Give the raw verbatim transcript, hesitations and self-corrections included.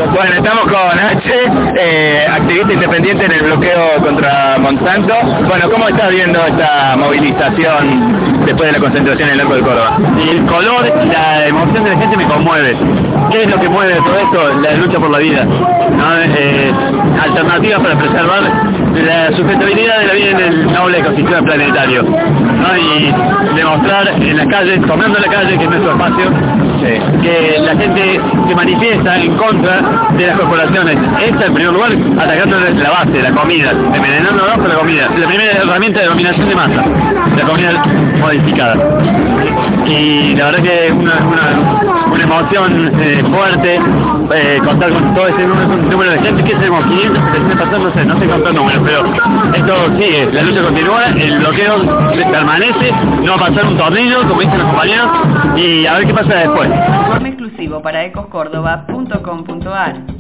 Bueno, estamos con H, eh, activista independiente en el bloqueo contra Monsanto. Bueno, ¿cómo estás viendo esta movilización después de la concentración en el Arco de Córdoba? El color y la emoción de la gente me conmueve. ¿Qué es lo que mueve todo esto? La lucha por la vida, ¿no? Eh, alternativas para preservar la sustentabilidad de la vida en el noble ecosistema planetario, ¿no? Y demostrar en las calles, tomando la calle, que es nuestro espacio, sí, que la gente se manifiesta en contra de las corporaciones. Esta, en primer lugar, atacando la base, la comida, envenenándonos con la comida. La primera herramienta de dominación de masa, la comida modificada. Y la verdad que es una, una, una emoción eh, fuerte eh, contar con todo ese número, número de gente. ¿Qué tenemos? quinientas, setecientas personas, no sé, no sé cuántos números, pero esto sigue, la lucha continúa, el bloqueo permanece, no va a pasar un tornillo, como dicen los compañeros, y a ver qué pasa después. Informe exclusivo para ecos córdoba punto com punto ar.